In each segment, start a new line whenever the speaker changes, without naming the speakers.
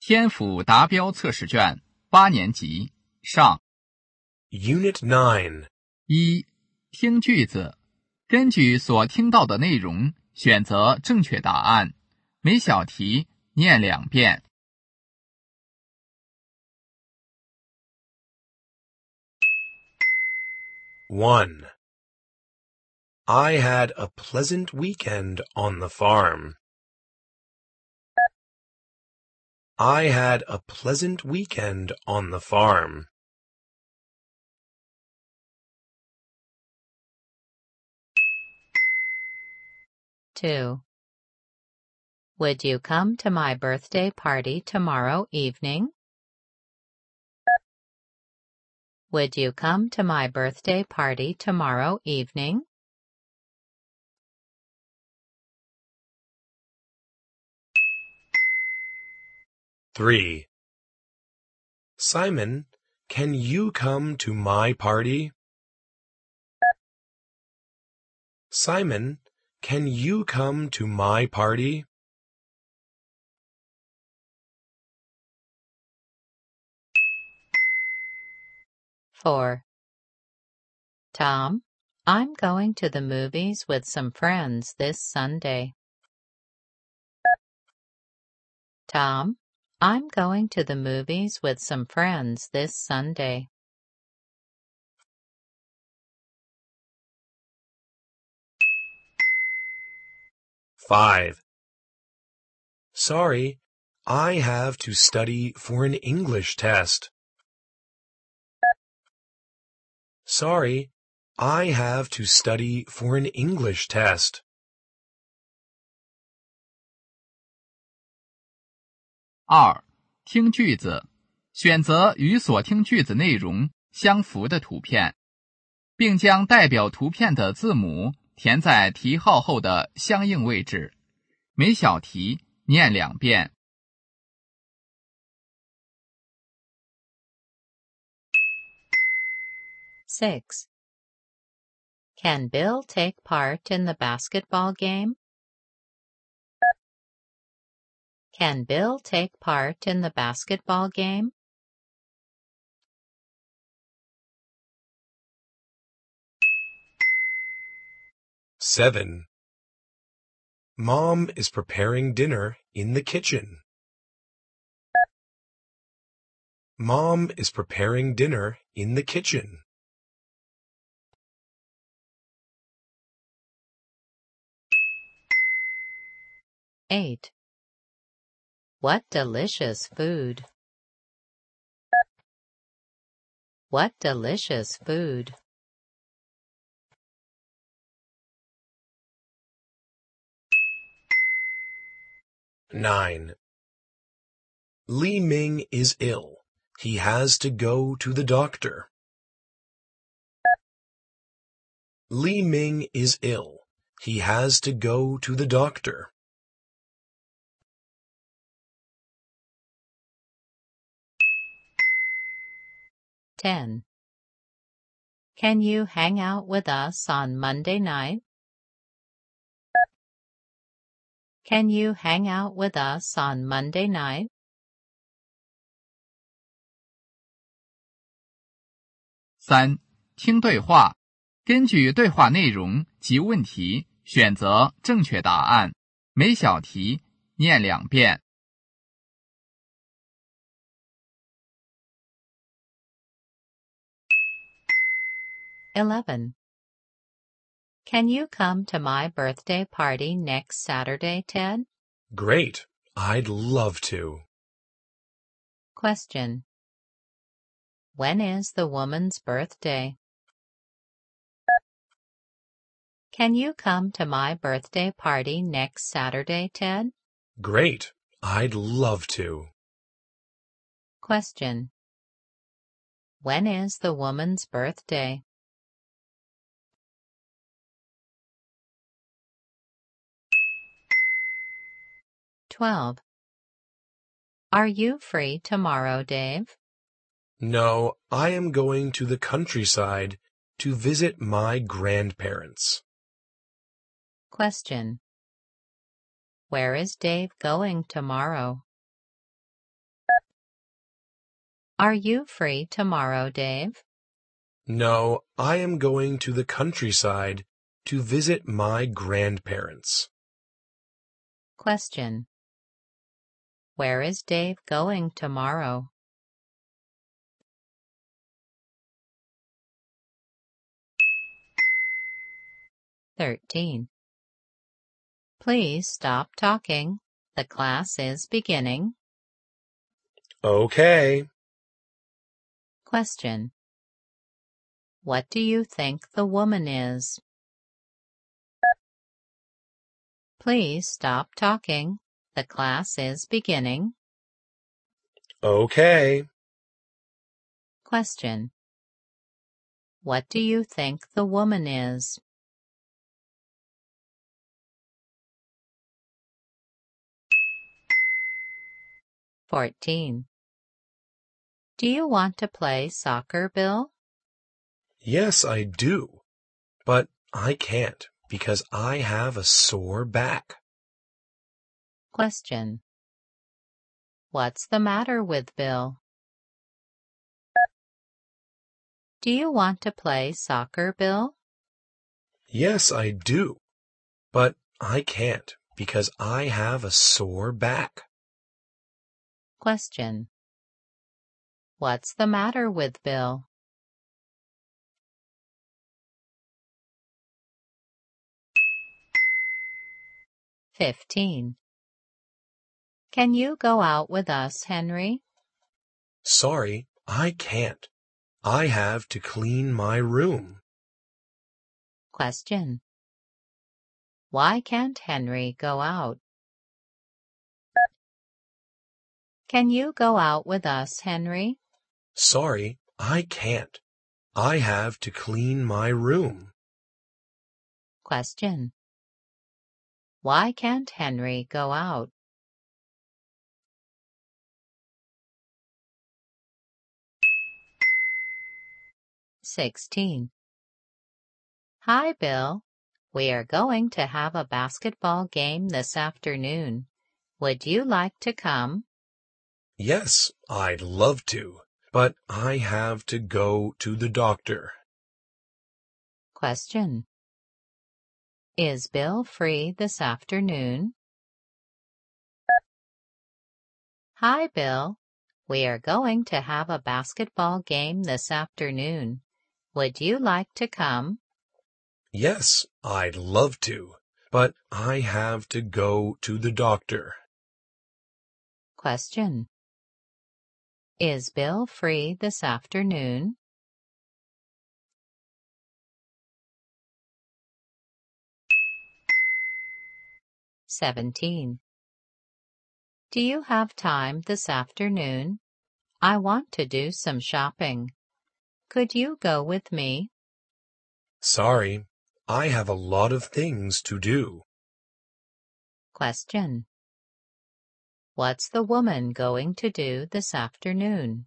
天府达标测试卷8年级上
Unit 9.
1. 听句子，根据所听到的内容选择正确答案。每小题念2遍。
1. I had a pleasant weekend on the farm. I had a pleasant weekend on the farm.
2. Would you come to my birthday party tomorrow evening? Would you come to my birthday party tomorrow evening?
3. Simon, can you come to my party? Simon, can you come to my party?
4. Tom, I'm going to the movies with some friends this Sunday. Tom, I'm going to the movies with some friends this Sunday.
5. Sorry, I have to study for an English test. Sorry, I have to study for an English test.
2. 听句子，选择与所听句子内容相符的图片，并将代表图片的字母填在题号后的相应位置。每小题念2遍。
6. Can Bill take part in the basketball game? Can Bill take part in the basketball game?
7. Mom is preparing dinner in the kitchen. Mom is preparing dinner in the kitchen.
8. What delicious food! What delicious food!
9. Li Ming is ill. He has to go to the doctor. Li Ming is ill. He has to go to the doctor.
10. Can you hang out with us on Monday night? Can you hang out with us on Monday night?
3. 听对话，根据对话内容及问题选择正确答案。每小题念2遍。
11. Can you come to my birthday party next Saturday, Ted?
Great. I'd love to.
Question. When is the woman's birthday? Can you come to my birthday party next Saturday, Ted?
Great. I'd love to.
Question. When is the woman's birthday? 12. Are you free tomorrow, Dave?
No, I am going to the countryside to visit my grandparents.
Question. Where is Dave going tomorrow? Are you free tomorrow, Dave?
No, I am going to the countryside to visit my grandparents.
Question. Where is Dave going tomorrow? (13) Please stop talking. The class is beginning.
Okay.
Question. What do you think the woman is? Please stop talking. The class is beginning.
Okay.
Question. What do you think the woman is? (14) Do you want to play soccer, Bill?
Yes, I do. But I can't because I have a sore back.
Question. What's the matter with Bill? Do you want to play soccer, Bill?
Yes, I do. But I can't because I have a sore back.
Question. What's the matter with Bill? (15) Can you go out with us, Henry?
Sorry, I can't. I have to clean my room.
Question. Why can't Henry go out? Can you go out with us, Henry?
Sorry, I can't. I have to clean my room.
Question. Why can't Henry go out? (16) Hi, Bill. We are going to have a basketball game this afternoon. Would you like to come?
Yes, I'd love to, but I have to go to the doctor.
Question. Is Bill free this afternoon? Hi, Bill. We are going to have a basketball game this afternoon. Would you like to come?
Yes, I'd love to, but I have to go to the doctor.
Question. Is Bill free this afternoon? (17) Do you have time this afternoon? I want to do some shopping. Could you go with me?
Sorry, I have a lot of things to do.
Question. What's the woman going to do this afternoon?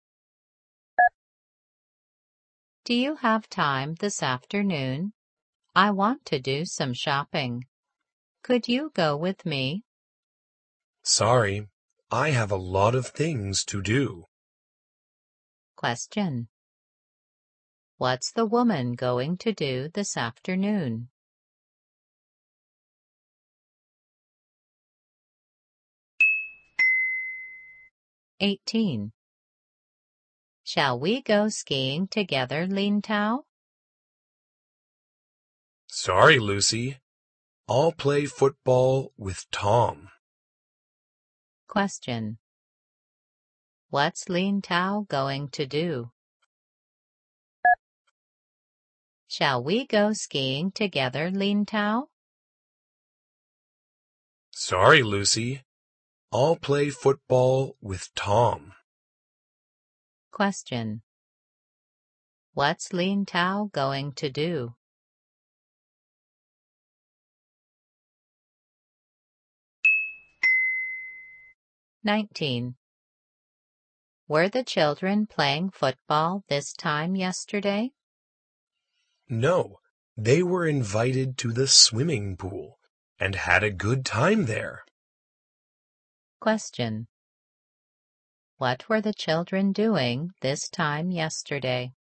Do you have time this afternoon? I want to do some shopping. Could you go with me?
Sorry, I have a lot of things to do.
Question. What's the woman going to do this afternoon? (18) Shall we go skiing together, Lin Tao?
Sorry, Lucy. I'll play football with Tom.
Question. What's Lin Tao going to do? Shall we go skiing together, Lin Tao?
Sorry, Lucy. I'll play football with Tom.
Question. What's Lin Tao going to do? (19) Were the children playing football this time yesterday?
No, they were invited to the swimming pool and had a good time there.
Question. What were the children doing this time yesterday?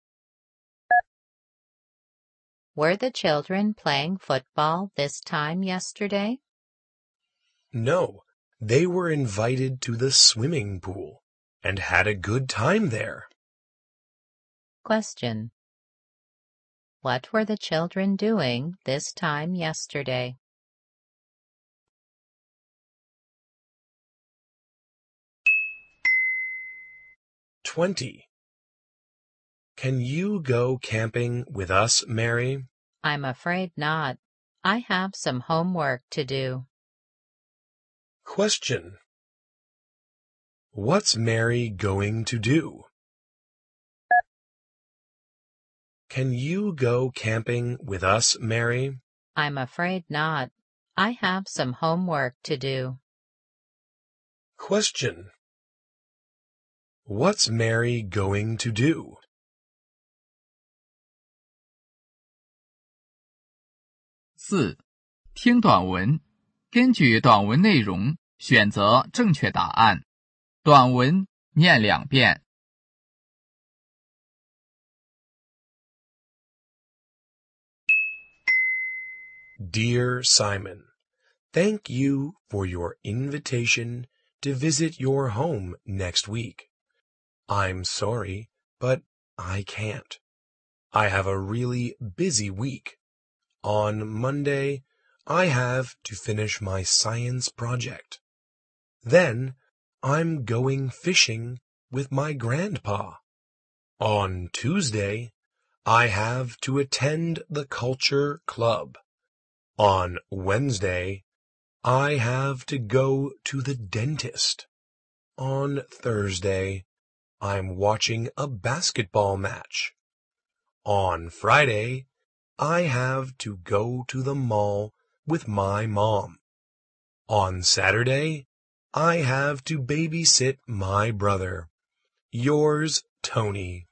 Were the children playing football this time yesterday?
No, they were invited to the swimming pool and had a good time there.
Question. What were the children doing this time yesterday?
"20. Can you go camping with us, Mary?"
I'm afraid not. I have some homework to do.
Question. What's Mary going to do? Can you go camping with us, Mary?
I'm afraid not. I have some homework to do.
Question. What's Mary going to do?
4. 听短文，根据短文内容选择正确答案。短文念2遍。
Dear Simon, thank you for your invitation to visit your home next week. I'm sorry, but I can't. I have a really busy week. On Monday, I have to finish my science project. Then, I'm going fishing with my grandpa. On Tuesday, I have to attend the culture club. On Wednesday, I have to go to the dentist. On Thursday, I'm watching a basketball match. On Friday, I have to go to the mall with my mom. On Saturday, I have to babysit my brother. Yours, Tony.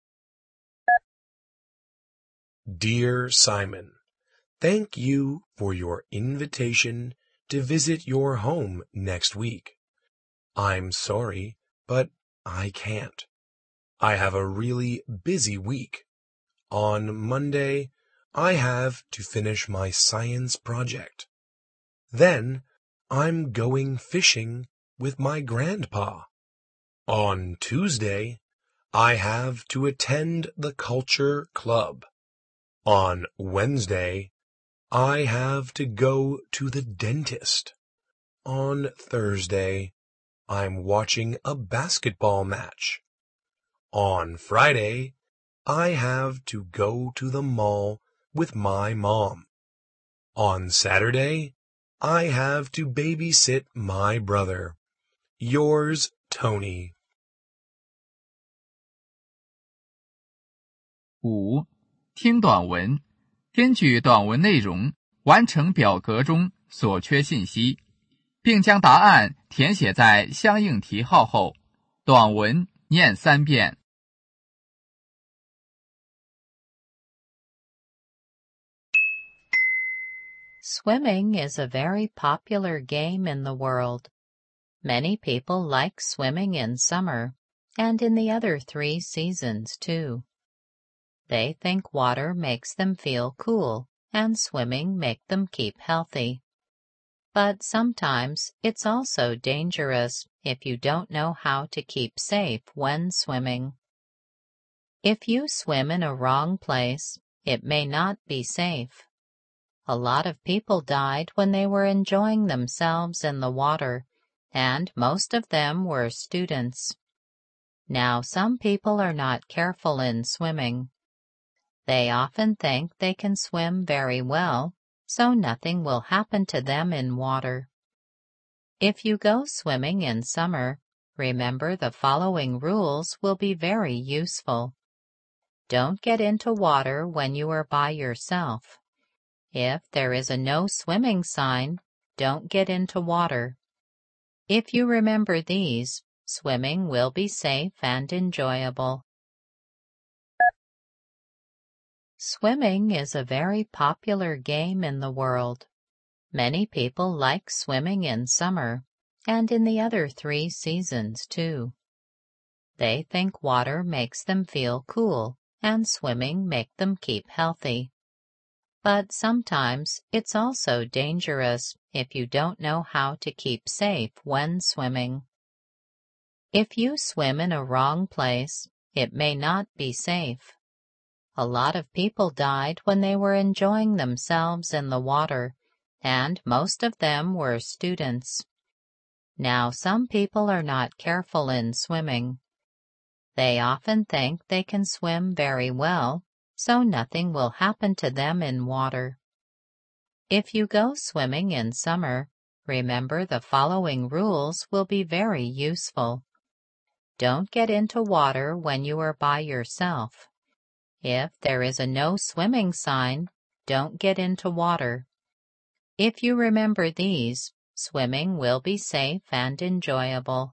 Dear Simon, thank you for your invitation to visit your home next week. I'm sorry, but I can't. I have a really busy week. On Monday, I have to finish my science project. Then, I'm going fishing with my grandpa. On Tuesday, I have to attend the culture club. On Wednesday, I have to go to the dentist. On Thursday, I'm watching a basketball match. On Friday, I have to go to the mall with my mom. On Saturday, I have to babysit my brother. Yours, Tony.
5. 听短文，根据短文内容完成表格中所缺信息，并将答案填写在相应题号后。短文念3遍。
Swimming is a very popular game in the world. Many people like swimming in summer and in the other 3 seasons too. They think water makes them feel cool and swimming makes them keep healthy. But sometimes it's also dangerous if you don't know how to keep safe when swimming. If you swim in a wrong place, it may not be safe. A lot of people died when they were enjoying themselves in the water, and most of them were students. Now, some people are not careful in swimming. They often think they can swim very well, so nothing will happen to them in water. If you go swimming in summer, remember the following rules will be very useful. Don't get into water when you are by yourself. If there is a no swimming sign, don't get into water. If you remember these, swimming will be safe and enjoyable. Swimming is a very popular game in the world. Many people like swimming in summer and in the other 3 seasons too. They think water makes them feel cool and swimming makes them keep healthy. But sometimes it's also dangerous if you don't know how to keep safe when swimming. If you swim in a wrong place, it may not be safe. A lot of people died when they were enjoying themselves in the water, and most of them were students. Now, some people are not careful in swimming. They often think they can swim very well, so nothing will happen to them in water. If you go swimming in summer, remember the following rules will be very useful. Don't get into water when you are by yourself. If there is a no swimming sign, don't get into water. If you remember these, swimming will be safe and enjoyable.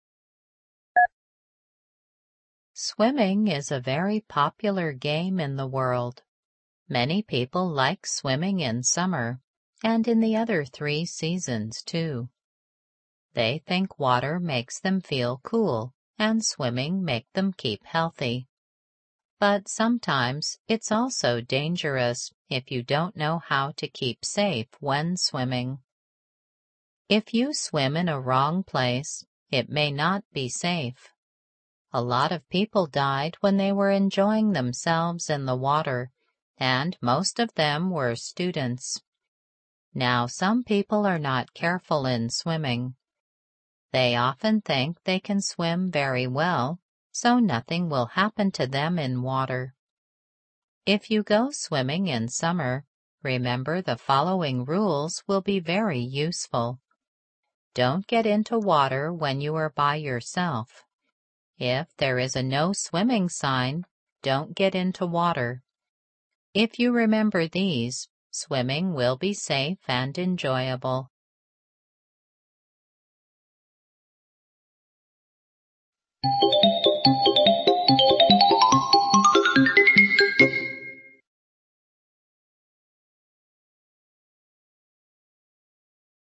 Swimming is a very popular game in the world. Many people like swimming in summer and in the other 3 seasons too. They think water makes them feel cool and swimming makes them keep healthy. But sometimes it's also dangerous if you don't know how to keep safe when swimming. If you swim in a wrong place, it may not be safe. A lot of people died when they were enjoying themselves in the water, and most of them were students. Now, some people are not careful in swimming. They often think they can swim very well, so nothing will happen to them in water. If you go swimming in summer, remember the following rules will be very useful. Don't get into water when you are by yourself. If there is a no swimming sign, don't get into water. If you remember these, swimming will be safe and enjoyable.